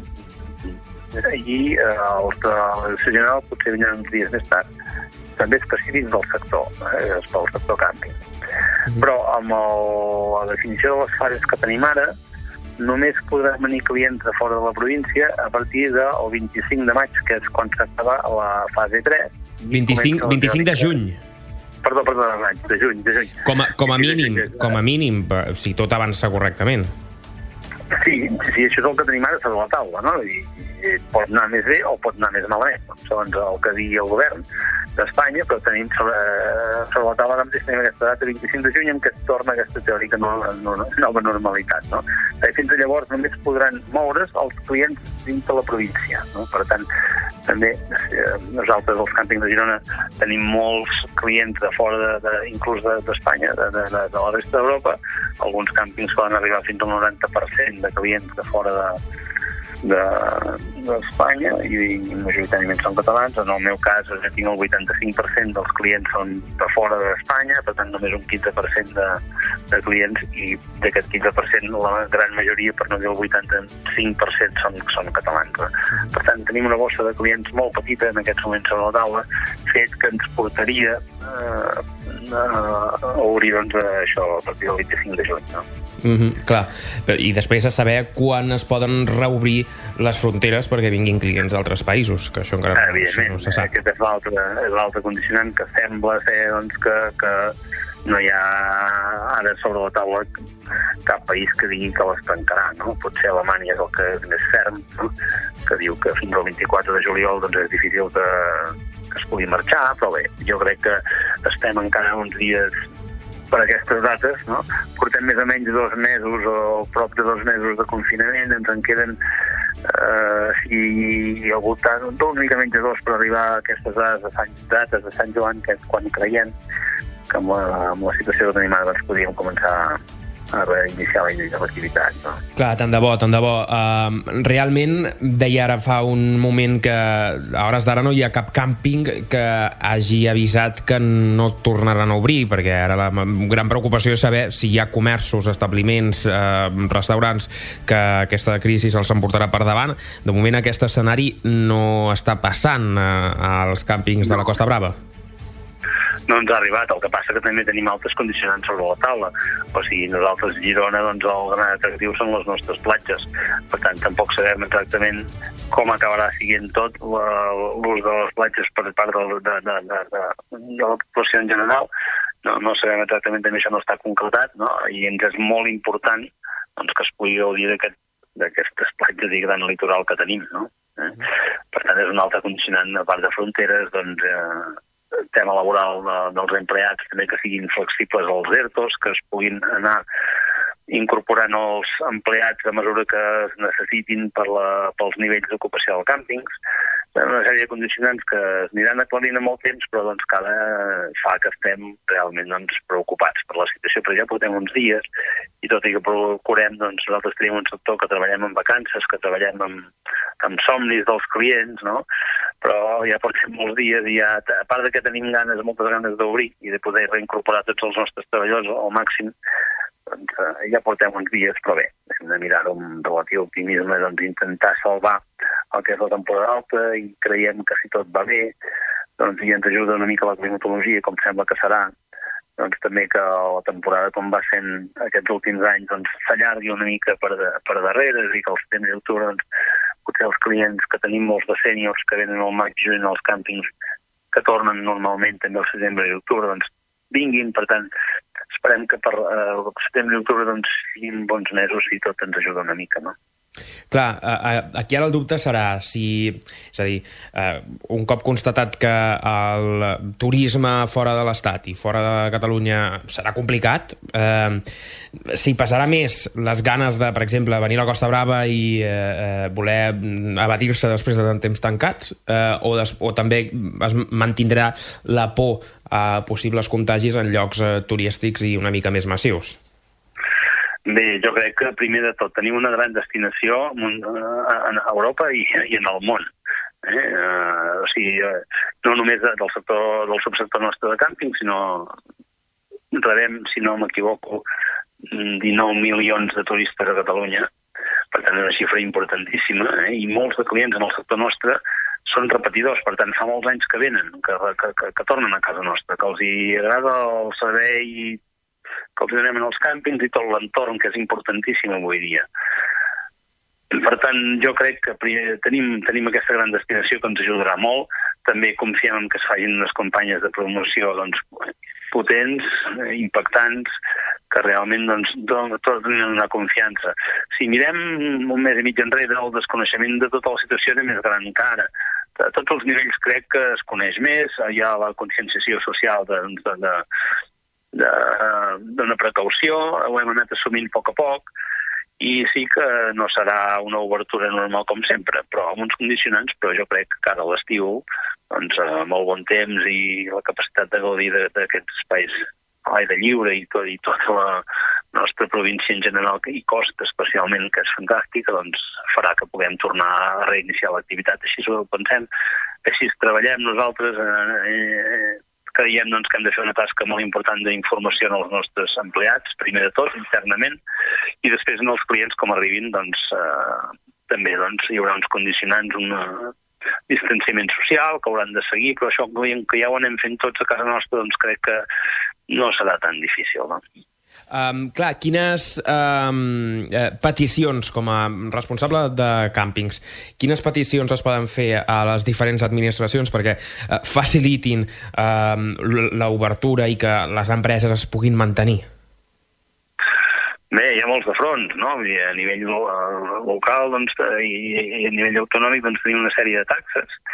i eh, els de la Direcció General potser vindran uns dies més tard, també específics del sector, eh, pel sector càmping. Mm-hmm. Però amb el, la definició de les fases que tenim ara, només podran venir clients de fora de la província a partir del vint-i-cinc de maig, que és quan s'acaba la fase tres. vint-i-cinc, vint-i-cinc de juny. Perdó, perdó, de maig, de juny, de juny. Com a, com a mínim, com a mínim, si tot avança correctament. Sí, sí, això és el que tenim ara sobre la taula, no? I, i pot anar més bé o pot anar més malament, segons el que digui el govern d'Espanya, però tenim sobre, sobre la taula ara tenim aquesta data vint-i-cinc de juny en què es torna aquesta teòrica nova, nova normalitat, no? I fins a llavors només podran moure's els clients dins de la província, no? Per tant, també eh, nosaltres, els càmpings de Girona, tenim molts clients de fora, de, de, inclús d'Espanya, de, de, de, de la resta d'Europa. Alguns càmpings poden arribar fins al noranta per cent de clients de fora de d'Espanya de, i, i majoritàriament són catalans. En el meu cas jo tinc el vuitanta-cinc per cent dels clients són de fora d'Espanya, per tant només un quinze per cent de, de clients, i d'aquest quinze per cent la gran majoria, per no dir el vuitanta-cinc per cent, són, són catalans. Per tant tenim una bossa de clients molt petita en aquests moments sobre la taula, fet que ens portaria eh, a obrir doncs, això a partir del vint-i-cinc de juny, no? Mm-hmm, clar, i després a saber quan es poden reobrir les fronteres perquè vinguin clients d'altres països, que això encara no, això no se sap. Aquest és l'altre condicionant, que sembla ser doncs, que, que no hi ha ara sobre la taula cap país que digui que les tancarà, no? Potser Alemanya és el que és més ferm, no? Que diu que fins al vint-i-quatre de juliol doncs, és difícil que, que es pugui marxar, però bé, jo crec que estem encara uns dies per aquestes dates, no? Portem més o menys dos mesos o prop de dos mesos de confinament, ens en queden eh, si al voltant d'una mica menys de dos per arribar a aquestes dates de Sant, dates de Sant Joan, que és quan creiem que amb la, amb la situació que tenim ara doncs podríem començar a reiniciar l'activitat. No? Clar, tant de bo, tant de bo. Uh, realment, deia ara fa un moment que a hores d'ara no hi ha cap càmping que hagi avisat que no tornaran a obrir, perquè ara la gran preocupació és saber si hi ha comerços, establiments, uh, restaurants, que aquesta crisi se'ls emportarà per davant. De moment aquest escenari no està passant uh, als càmpings de la Costa Brava. No ens ha arribat, el que passa que també tenim altres condicionants sobre la taula. O sigui, nosaltres a Girona, doncs, el gran atractiu són les nostres platges. Per tant, tampoc sabem exactament com acabarà siguent tot l'ús de les platges per part de, de, de, de, de, de la població en general. No, no sabem exactament, també això no està concretat, no? I ens és molt important doncs, que es pugui gaudir d'aquestes platges i gran litoral que tenim, no? Eh? Per tant, és un altre condicionant, a part de fronteres, doncs, eh, tema laboral de, dels empleats, també que siguin flexibles als ERTOs, que es puguin anar incorporant els empleats a mesura que es necessitin per la, pels nivells d'ocupació dels càmpings. Una sèrie de condicionants que es aniran aclarint amb el temps, però doncs, que ara fa que estem realment doncs, preocupats per la situació, però ja portem uns dies, i tot i que procurem, doncs, nosaltres tenim un sector que treballem en vacances, que treballem amb, amb somnis dels clients, no? Però ja portem molts dies i ja, a part de que tenim ganes, moltes ganes d'obrir i de poder reincorporar tots els nostres treballadors al màxim, doncs eh, ja portem uns dies, però bé, hem de mirar-ho amb relatiu optimisme, doncs intentar salvar el que és la temporada alta i creiem que si tot va bé, doncs i ens ajuda una mica la climatologia, com sembla que serà, doncs també que la temporada, com va sent aquests últims anys, doncs s'allargui una mica per, de, per darrere i que al setembre i octubre, doncs, potser els clients que tenim molts de sèniors que venen al maig i juny als càmpings que tornen normalment també al setembre i octubre, doncs vinguin, per tant, esperem que per eh, setembre i octubre doncs, siguin bons mesos i tot ens ajuda una mica, no? Clar, aquí ara el dubte serà si, és a dir, un cop constatat que el turisme fora de l'Estat i fora de Catalunya serà complicat, eh, si passarà més les ganes de, per exemple, venir a la Costa Brava i eh, voler evadir-se després de tant temps tancats, eh, o, des, o també es mantindrà la por a possibles contagis en llocs eh, turístics i una mica més massius. Bé, jo crec que primer de tot tenim una gran destinació a Europa i, i en el món. Eh? Uh, o sigui, no només del sector del subsector nostre de càmping, sinó rebem, si no m'equivoco, dinou milions de turistes a Catalunya. Per tant, és una xifra importantíssima, eh? I molts de clients en el sector nostre són repetidors, per tant, fa molts anys que venen, que, que, que, que tornen a casa nostra, que els hi agrada el servei que els donem en els càmpings i tot l'entorn, que és importantíssim avui dia. Per tant, jo crec que primer, tenim, tenim aquesta gran destinació que ens ajudarà molt. També confiem en que es facin unes campanyes de promoció doncs, potents, impactants, que realment doncs, tornin una confiança. Si mirem un mes i mig enrere, el desconeixement de tota la situació és més gran que ara. A tots els nivells crec que es coneix més, hi ha la conscienciació social de, de, de d'una precaució, ho hem anat assumint a poc a poc i sí que no serà una obertura normal com sempre, però amb uns condicionants, però jo crec que ara a l'estiu, doncs amb el bon temps i la capacitat de gaudir d'aquests espais a l'aire lliure i, tot, i tota la nostra província en general i costa especialment, que és fantàstica, doncs farà que puguem tornar a reiniciar l'activitat. Així ho pensem, així treballem nosaltres, eh, eh, creiem doncs, que hem de fer una tasca molt important d'informació als nostres empleats, primer de tot, internament, i després en els clients, com arribin, doncs, eh, també doncs, hi haurà uns condicionants, un distanciament social que hauran de seguir, però això que ja ho anem fent tots a casa nostra, doncs crec que no serà tan difícil, no? Um, clar, quines um, eh, peticions, com a responsable de càmpings, quines peticions es poden fer a les diferents administracions perquè uh, facilitin um, l'obertura i que les empreses es puguin mantenir? Bé, hi ha molts de fronts, no? A nivell local doncs, i, i a nivell autonòmic doncs, tenim una sèrie de taxes.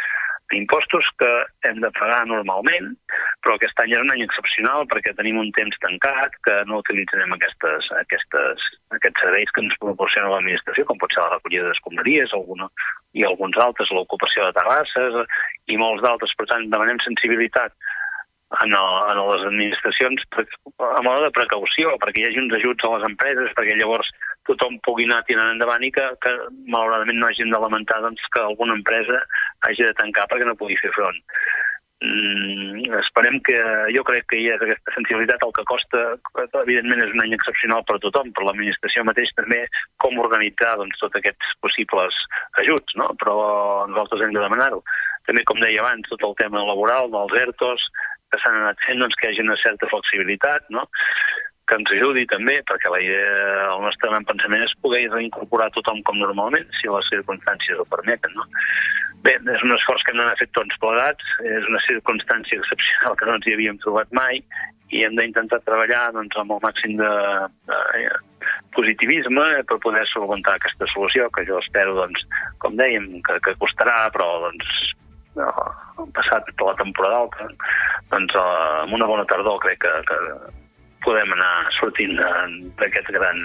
impostos que hem de pagar normalment, però aquest any és un any excepcional perquè tenim un temps tancat, que no utilitzarem aquestes, aquestes, aquests serveis que ens proporciona l'administració, com pot ser la recollida d'escombraries alguna, i alguns altres, l'ocupació de terrasses i molts d'altres. Per tant, demanem sensibilitat en, el, en les administracions a moda de precaució, perquè hi hagi uns ajuts a les empreses, perquè llavors tothom pugui anar tirant endavant i que, que malauradament no hagin de lamentar doncs, que alguna empresa hagi de tancar perquè no pugui fer front. Mm, esperem que, jo crec que hi ha aquesta sensibilitat. El que costa, evidentment, és un any excepcional per tothom, per l'administració mateix també, com organitzar doncs, tots aquests possibles ajuts, no? Però nosaltres hem de demanar-ho. També, com deia abans, tot el tema laboral, dels ERTOs, que s'han anat fent, doncs, que hi hagi una certa flexibilitat, no? Que ens ajudi també, perquè la idea, el nostre gran pensament és poder reincorporar tothom com normalment, si les circumstàncies ho permeten, no? Bé, és un esforç que hem d'anar fet tots plegats, és una circumstància excepcional que no ens hi havíem trobat mai, i hem d'intentar treballar doncs, amb el màxim de, de, de positivisme per poder solventar aquesta solució, que jo espero, doncs, com dèiem, que, que costarà, però doncs, no, passat per la temporada alta, doncs, amb una bona tardor crec que, que podem anar sortint d'aquest gran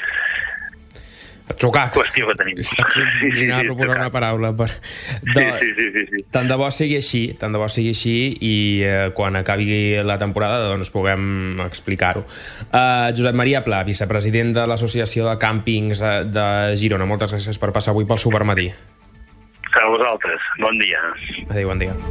xocar. Qüestió que tenim. Sí, sí, sí, a proposar una paraula. Per... De... Sí, sí, sí, sí. Tant de bo sigui així, tant de bo sigui així i eh, quan acabi la temporada doncs puguem explicar-ho. Uh, Josep Maria Pla, vicepresident de l'Associació de Càmpings de Girona, moltes gràcies per passar avui pel Supermatí. A vosaltres, bon dia. Adéu, bon dia.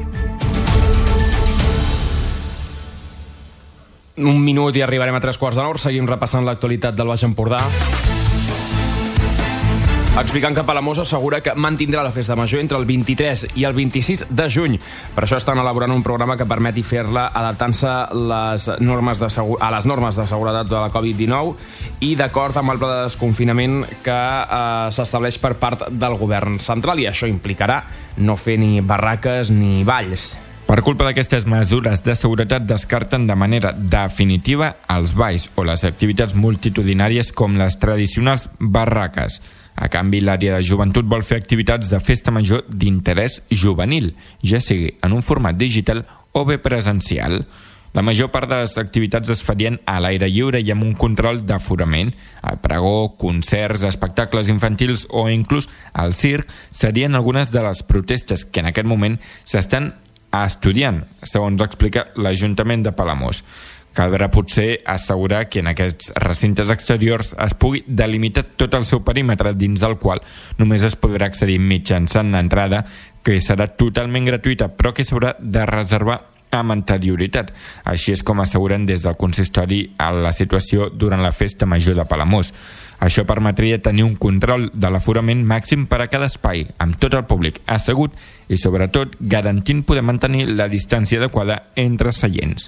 Un minut i arribarem a tres quarts de nou. Seguim repassant l'actualitat del Baix Empordà, explicant que Palamós assegura que mantindrà la festa major entre el vint-i-tres i el vint-i-sis de juny. Per això estan elaborant un programa que permeti fer-la adaptant-se les normes de segu- a les normes de seguretat de la covid dinou i d'acord amb el pla de desconfinament que eh, s'estableix per part del govern central, i això implicarà no fer ni barraques ni balls. Per culpa d'aquestes mesures de seguretat descarten de manera definitiva els balls o les activitats multitudinàries com les tradicionals barraques. A canvi, l'àrea de joventut vol fer activitats de festa major d'interès juvenil, ja sigui en un format digital o bé presencial. La major part de les activitats es farien a l'aire lliure i amb un control d'aforament. El pregó, concerts, espectacles infantils o inclús el circ serien algunes de les protestes que en aquest moment s'estan estudiant, segons explica l'Ajuntament de Palamós. Caldrà potser assegurar que en aquests recintes exteriors es pugui delimitar tot el seu perímetre dins del qual només es podrà accedir mitjançant l'entrada, que serà totalment gratuïta però que s'haurà de reservar amb anterioritat. Així és com asseguren des del consistori a la situació durant la festa major de Palamós. Això permetria tenir un control de l'aforament màxim per a cada espai, amb tot el públic assegut i, sobretot, garantint poder mantenir la distància adequada entre seients.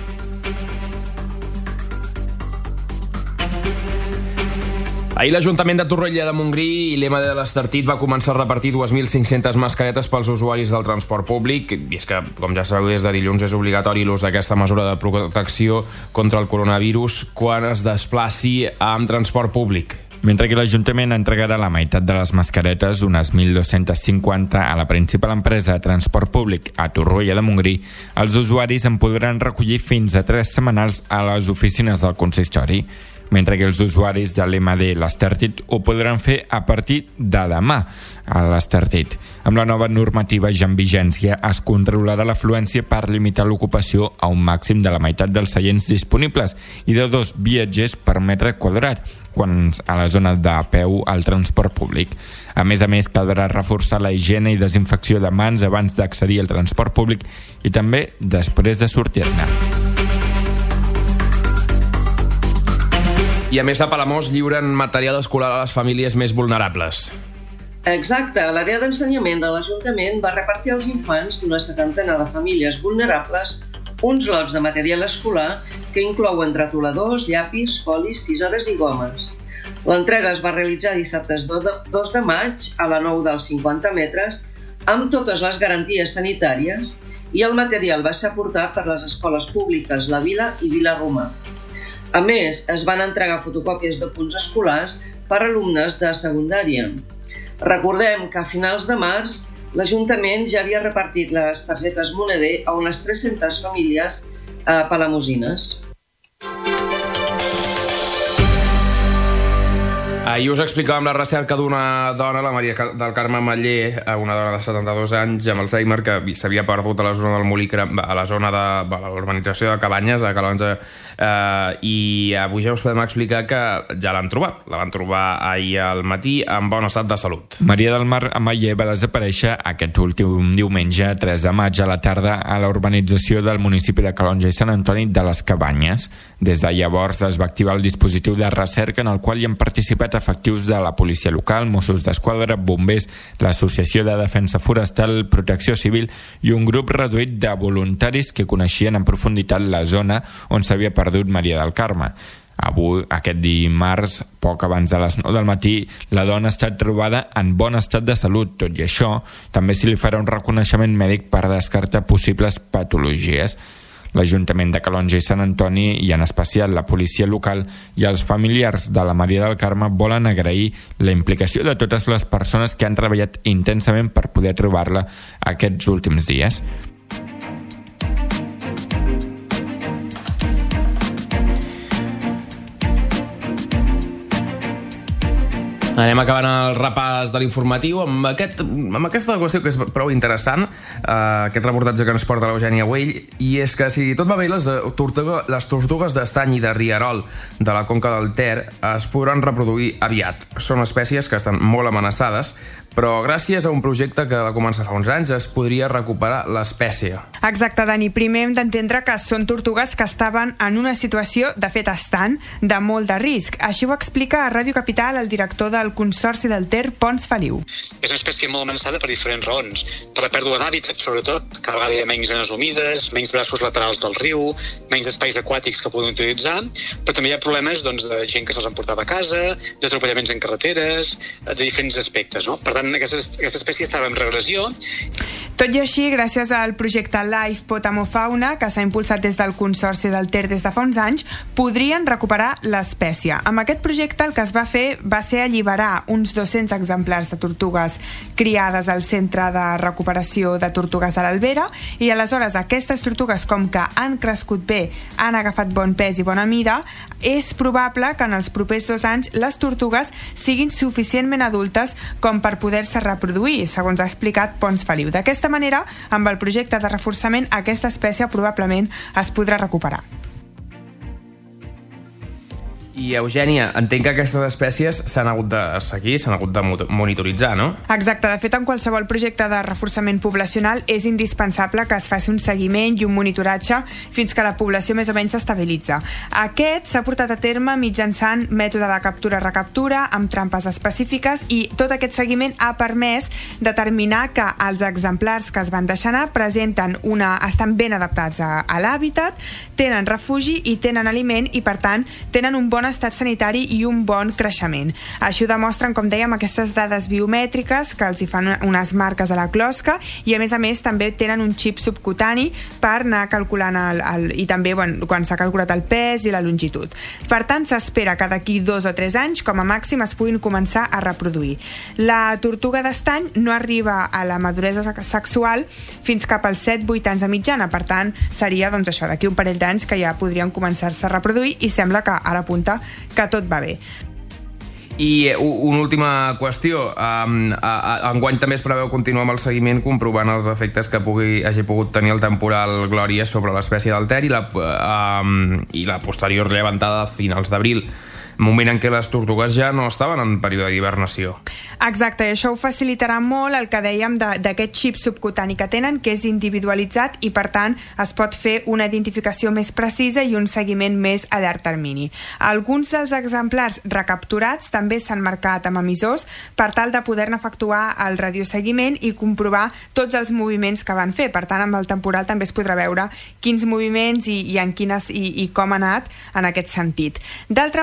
Ahir l'Ajuntament de Torroella de Montgrí i l'E M A de l'Estartit va començar a repartir dos mil cinc-centes mascaretes pels usuaris del transport públic, i és que, com ja sabeu, des de dilluns és obligatori l'ús d'aquesta mesura de protecció contra el coronavirus quan es desplaci amb transport públic. Mentre que l'Ajuntament entregarà la meitat de les mascaretes, unes mil dos-centes cinquanta, a la principal empresa de transport públic a Torroella de Montgrí, els usuaris en podran recollir fins a tres setmanals a les oficines del consistori, mentre que els usuaris de l'E M A de l'Estartit ho podran fer a partir de demà a l'Estartit. Amb la nova normativa ja en vigència es controlarà l'afluència per limitar l'ocupació a un màxim de la meitat dels seients disponibles i de dos viatgers per metre quadrat, quan a la zona de peu al transport públic. A més a més, caldrà reforçar la higiene i desinfecció de mans abans d'accedir al transport públic i també després de sortir-ne. I a més a Palamós lliuren material escolar a les famílies més vulnerables. Exacte, l'àrea d'ensenyament de l'Ajuntament va repartir als infants d'una setantena de famílies vulnerables uns lots de material escolar que inclouen retoladors, llapis, folis, tisores i gomes. L'entrega es va realitzar dissabte dos de maig a la nou dels cinquanta metres amb totes les garanties sanitàries i el material va ser aportat per les escoles públiques La Vila i Vila-romà. A més, es van entregar fotocòpies de punts escolars per a alumnes de secundària. Recordem que a finals de març l'Ajuntament ja havia repartit les targetes Moneder a unes tres-centes famílies eh, palamosines. Ahir us explicàvem la recerca d'una dona, la Maria del Carme Matller, una dona de setanta-dos anys amb Alzheimer que s'havia perdut a la zona del Molí, a la zona de, de l'urbanització de Cabanyes, de Calonja, eh, i avui ja us podem explicar que ja l'han trobat. La van trobar ahir al matí en bon estat de salut. Maria del Mar Matller va desaparèixer aquest últim diumenge, tres de maig a la tarda, a la urbanització del municipi de Calonja i Sant Antoni de les Cabanyes. Des de llavors es va activar el dispositiu de recerca en el qual hi han participat efectius de la policia local, Mossos d'Esquadra, bombers, l'Associació de Defensa Forestal, Protecció Civil i un grup reduït de voluntaris que coneixien en profunditat la zona on s'havia perdut Maria del Carme. Avui, aquest dimarts, poc abans de les nou del matí, la dona ha estat trobada en bon estat de salut. Tot i això, també se li farà un reconeixement mèdic per descartar possibles patologies. L'Ajuntament de Calonja i Sant Antoni, i en especial la policia local i els familiars de la Maria del Carme, volen agrair la implicació de totes les persones que han treballat intensament per poder trobar-la aquests últims dies. Anem acabant el repàs de l'informatiu amb, aquest, amb aquesta qüestió que és prou interessant, eh, aquest reportatge que ens porta l'Eugènia Güell, i és que si tot va bé, les, tortuga, les tortugues d'estany i de rierol de la conca del Ter es podran reproduir aviat. Són espècies que estan molt amenaçades, però gràcies a un projecte que va començar fa uns anys es podria recuperar l'espècie. Exacte, Dani. Primer hem d'entendre que són tortugues que estaven en una situació, de fet estan, de molt de risc. Així ho explica a Ràdio Capital el director del Consorci del Ter, Pons Feliu. És una espècie molt amenaçada per diferents raons. Per la pèrdua d'hàbitat, sobretot, cada vegada hi ha menys zones humides, menys braços laterals del riu, menys espais aquàtics que poden utilitzar, però també hi ha problemes doncs, de gent que se'ls emportava a casa, d'atropellaments en carreteres, de diferents aspectes. No? Per tant, aquesta, aquesta espècie estava en regressió. Tot i així, gràcies al projecte Life Potamofauna, que s'ha impulsat des del Consorci del Ter des de fa uns anys, podrien recuperar l'espècie. Amb aquest projecte el que es va fer va ser alliberar uns dos-cents exemplars de tortugues criades al Centre de Recuperació de Tortugues de l'Albera, i aleshores aquestes tortugues, com que han crescut bé, han agafat bon pes i bona mida, és probable que en els propers dos anys les tortugues siguin suficientment adultes com per poder-se reproduir, segons ha explicat Pons Feliu. D'aquesta manera, amb el projecte de reforçament, aquesta espècie probablement es podrà recuperar. I, Eugènia, entenc que aquestes espècies s'han hagut de seguir, s'han hagut de monitoritzar, no? Exacte. De fet, en qualsevol projecte de reforçament poblacional és indispensable que es faci un seguiment i un monitoratge fins que la població més o menys s'estabilitza. Aquest s'ha portat a terme mitjançant mètode de captura-recaptura amb trampes específiques, i tot aquest seguiment ha permès determinar que els exemplars que es van deixar anar presenten una, estan ben adaptats a, a l'hàbitat, tenen refugi i tenen aliment, i per tant tenen un bon estat sanitari i un bon creixement. Això ho demostren, com dèiem, aquestes dades biomètriques que els hi fan unes marques a la closca, i a més a més també tenen un xip subcutani per anar calculant el, el, i també bueno, quan s'ha calculat el pes i la longitud. Per tant, s'espera que d'aquí dos o tres anys, com a màxim, es puguin començar a reproduir. La tortuga d'estany no arriba a la maduresa sexual fins cap als set vuit anys de mitjana, per tant, seria doncs això, d'aquí un parell d'anys que ja podrien començar-se a reproduir, i sembla que ara apunta que tot va bé. I una última qüestió. Um, enguany també es preveu continuar amb el seguiment comprovant els efectes que pugui, hagi pogut tenir el temporal Glòria sobre l'espècie del Ter i la, um, i la posterior llevantada a finals d'abril, moment en què les tortugues ja no estaven en període d'hibernació. Exacte, i això ho facilitarà molt el que dèiem d'aquest xip subcutani que tenen, que és individualitzat, i per tant es pot fer una identificació més precisa i un seguiment més a llarg termini. Alguns dels exemplars recapturats també s'han marcat amb emissors per tal de poder-ne efectuar el radioseguiment i comprovar tots els moviments que van fer. Per tant, amb el temporal també es podrà veure quins moviments i, i, en quines, i, i com ha anat en aquest sentit. D'altra banda,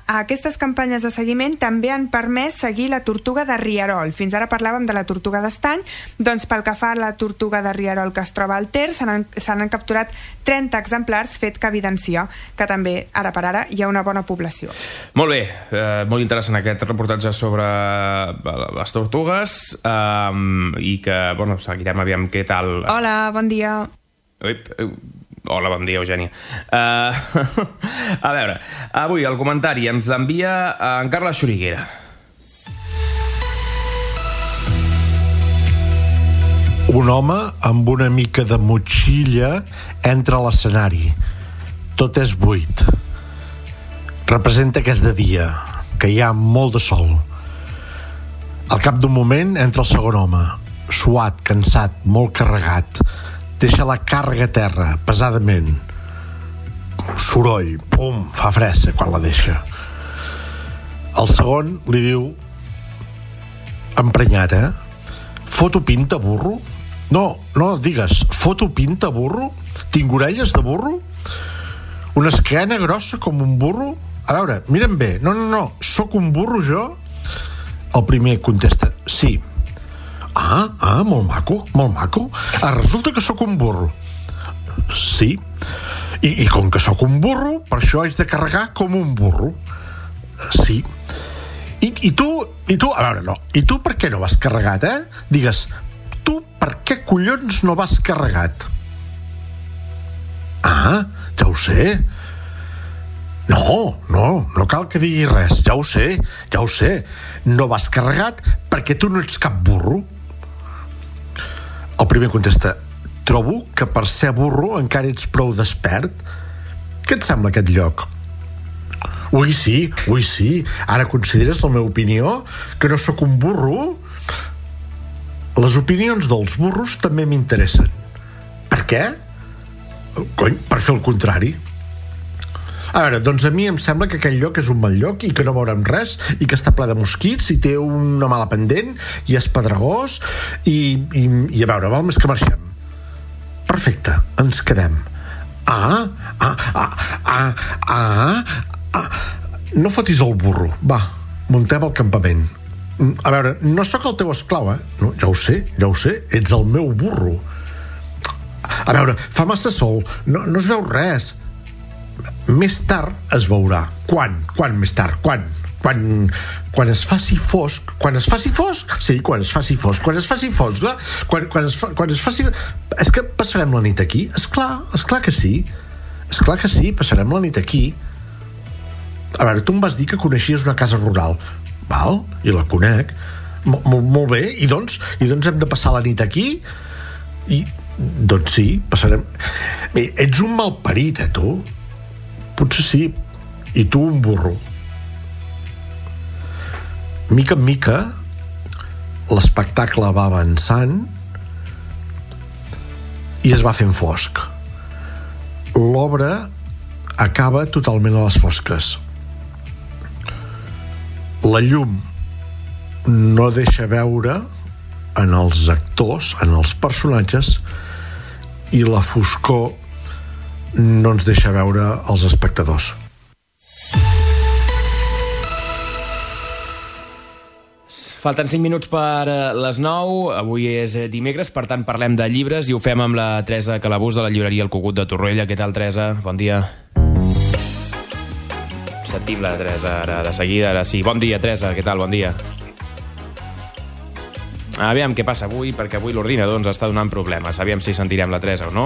aquestes campanyes de seguiment també han permès seguir la tortuga de Rierol. Fins ara parlàvem de la tortuga d'estany, doncs pel que fa a la tortuga de Rierol que es troba al Ter, se n'han, se n'han capturat trenta exemplars, fet que evidencia que també, ara per ara, hi ha una bona població. Molt bé, eh, molt interessant aquest reportatge sobre les tortugues eh, i que, bueno, seguirem aviam què tal. Hola, bon dia. Ui, hola, bon dia, Eugènia. Uh, a veure, avui el comentari ens l'envia en Carles Xuriguera. Un home amb una mica de motxilla entra a l'escenari. Tot és buit. Representa que és de dia, que hi ha molt de sol. Al cap d'un moment entra el segon home, suat, cansat, molt carregat. Deixa la càrrega a terra, pesadament. Soroll, pum, fa fressa quan la deixa. El segon li diu: emprenyat, eh? Foto pinta, burro? No, no, digues, foto pinta, burro? Tinc orelles de burro? Una esquena grossa com un burro? A veure, mira'm bé, no, no, no, sóc un burro jo? El primer contesta: sí. Ah, ah, molt maco, molt maco. Ah, resulta que sóc un burro. Sí. I, i com que sóc un burro, per això haig de carregar com un burro. Sí. I, i tu, i tu, a veure, no. I tu per què no vas carregat, eh? Digues, tu per què collons no vas carregat? Ah, ja ho sé. No, no, no cal que digui res. Ja ho sé, ja ho sé. No vas carregat perquè tu no ets cap burro. El primer contesta: trobo que per ser burro encara ets prou despert. Què et sembla aquest lloc? Ui, sí, ui, sí. Ara consideres la meva opinió? Que no sóc un burro? Les opinions dels burros també m'interessen. Per què? Cony, per fer el contrari. A veure, doncs a mi em sembla que aquell lloc és un mal lloc i que no veurem res i que està ple de mosquits i té una mala pendent i és pedregós i, i, i a veure, val més que marxem. Perfecte, ens quedem. Ah, ah, ah, ah, ah, ah. No fotis el burro, va, muntem el campament. A veure, no sóc el teu esclau, eh? No, ja ho sé, ja ho sé, ets el meu burro. A veure, fa massa sol, no, no es veu res. Més tard es veurà. Quan? Quan més tard? Quan? Quan, quan es faci fosc. Quan es faci fosc? Sí, quan es faci fosc. Quan es faci fosc, eh? Quan, quan, es, fa, quan es faci... És que passarem la nit aquí? Esclar, esclar que sí. Esclar que sí, passarem la nit aquí. A veure, tu em vas dir que coneixies una casa rural. Val? I la conec. Mol, molt, molt bé. I doncs, I doncs hem de passar la nit aquí? I... Doncs sí, passarem... Bé, ets un malparit, eh, tu? Potser sí, i tu un burro. Mica en mica l'espectacle va avançant i es va fent fosc. L'obra acaba totalment a les fosques. La llum no deixa veure en els actors, en els personatges, i la foscor no ens deixa veure els espectadors. Falten cinc minuts per les nou. Avui és dimecres, per tant parlem de llibres i ho fem amb la Teresa Calabús de la llibreria El Cucut de Torroella. Què tal, Teresa? Bon dia. Sentim la Teresa ara de seguida. Ara sí. Bon dia, Teresa. Què tal? Bon dia. Aviam què passa avui, perquè avui l'ordinador ens està donant problemes. Aviam si sentirem la Teresa o no.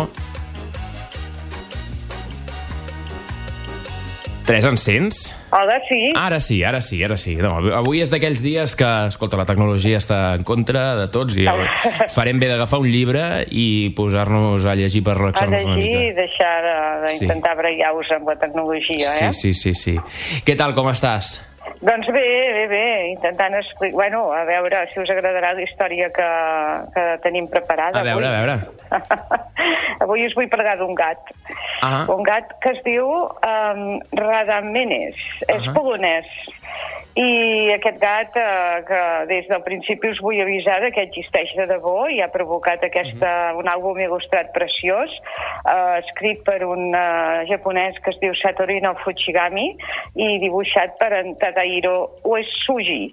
Teresa, ens sents? Hola, sí. Ara sí, ara sí, ara sí. No, avui és d'aquells dies que, escolta, la tecnologia està en contra de tots i farem bé d'agafar un llibre i posar-nos a llegir per relaxar-nos una mica. A llegir i deixar d'intentar sí. bregar-vos amb la tecnologia, eh? Sí, sí, sí, sí. Què tal, com estàs? Doncs bé, bé, bé, intentant explicar... Bueno, a veure si us agradarà la història que, que tenim preparada. A veure, avui. a veure. Avui us vull parlar d'un gat. Ah. Un gat que es diu um, Radamenes. Uh-huh. És polonès. I aquest gat, eh, que des del principi us vull avisar que existeix de debò i ha provocat aquesta, un àlbum il·lustrat preciós, eh, escrit per un eh, japonès que es diu Satorino Fujigami i dibuixat per en Tadahiro Uesugi.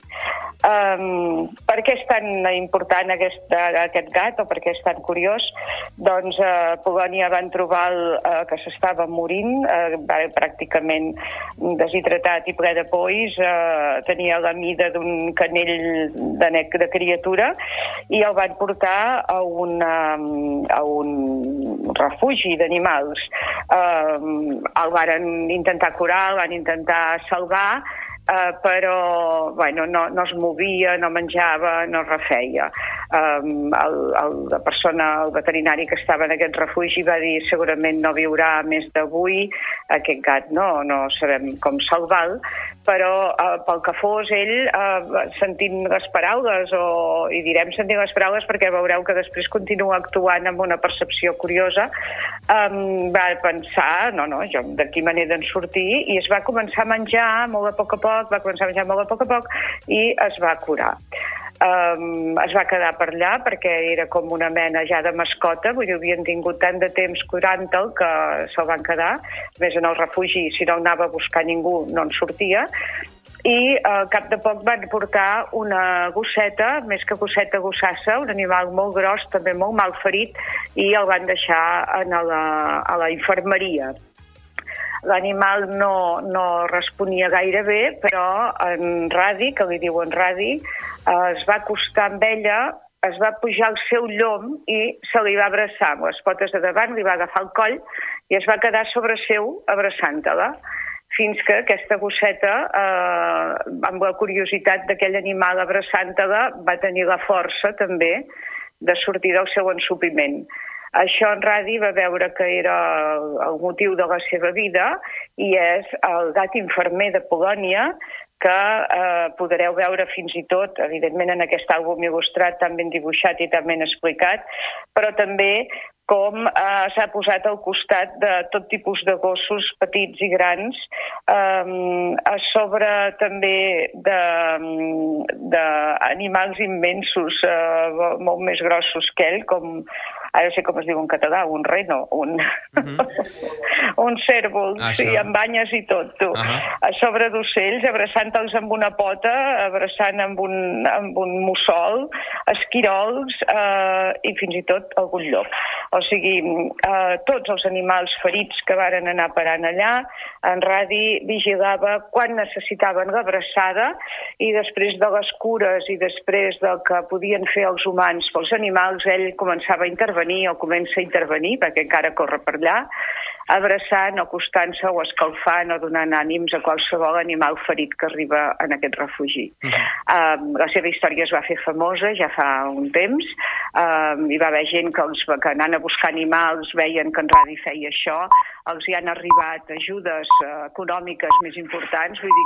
Um, per què és tan important aquest, aquest gat, o per què és tan curiós? Doncs a uh, Polònia van trobar el, uh, que s'estava morint, uh, pràcticament deshidratat i ple de polls, uh, tenia la mida d'un canell de, nec de criatura, i el van portar a un, um, a un refugi d'animals. Uh, el van intentar curar, el van intentar salvar, Uh, però bueno, no, no es movia, no menjava, no refeia. Um, el, el, la persona, el veterinari que estava en aquest refugi va dir segurament no viurà més d'avui, aquest gat no, no sabem com salvar-lo, però uh, pel que fos ell, uh, sentint les paraules, o, i direm sentint les paraules perquè veureu que després continua actuant amb una percepció curiosa, um, va pensar, no, no, jo d'aquí me n'he d'en sortir, i es va començar a menjar molt a poc a poc, va començar a menjar molt a poc a poc i es va curar. Um, es va quedar per allà perquè era com una mena ja de mascota, vull dir, havien tingut tant de temps curant-te'l que se'l van quedar, més en el refugi, si no anava a buscar ningú no en sortia, i al cap de poc van portar una gosseta, més que gosseta, gossassa, un animal molt gros, també molt mal ferit, i el van deixar a la, a la infermeria. L'animal no, no responia gaire bé, però en Radi, que li diuen Radi, eh, es va acostar amb ella, es va pujar al seu llom i se li va abraçar amb les potes de davant, li va agafar el coll i es va quedar sobre seu abraçant-la, fins que aquesta gosseta, eh, amb la curiositat d'aquell animal abraçant-la, va tenir la força també de sortir del seu ensopiment. Això en Radi va veure que era el motiu de la seva vida i és el gat infermer de Polònia, que eh, podreu veure fins i tot, evidentment, en aquest àlbum il·lustrat tan ben dibuixat i tan ben explicat, però també com eh, s'ha posat al costat de tot tipus de gossos petits i grans, eh, a sobre també d'animals immensos, eh, molt més grossos que ell, com ara sé com es diu en català, un reno, un, mm-hmm. un cèrvol, ah, sí, amb banyes i tot, tu. Uh-huh. A sobre d'ocells, abraçant-los amb una pota, abraçant amb un, amb un mussol, esquirols eh, i fins i tot algun llop. O sigui, eh, tots els animals ferits que varen anar parant allà, en Radi vigilava quan necessitaven l'abraçada i després de les cures i després del que podien fer els humans pels animals, ell començava a intervenir o comença a intervenir, perquè encara corre per allà, abraçant o acostant-se o escalfant o donant ànims a qualsevol animal ferit que arriba en aquest refugi. Uh-huh. um, la seva història es va fer famosa ja fa un temps, um, hi va haver gent que, els, que anant a buscar animals veien que en Radi feia això, els hi han arribat ajudes uh, econòmiques més importants, vull dir